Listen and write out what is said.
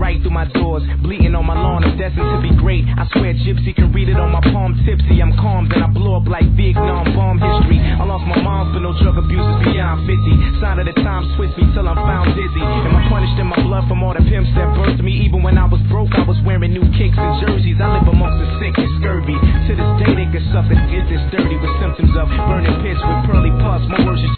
right through my doors. Bleeding on my lawn, I'm destined to be great. I swear Gypsy can read it on my palm. Tipsy, I'm calm, then I blow up like Vietnam bomb history. I lost my mom for no drug abuse is beyond 50. Sign of the times twist me till I'm found dizzy. Am I punished in my blood from all the pimps that birthed me? Even when I was broke, I was wearing new kicks and jerseys. I live amongst the sick and scurvy. To this day, they can suffer, get this dirty with symptoms of burning pits with pearly pus. My words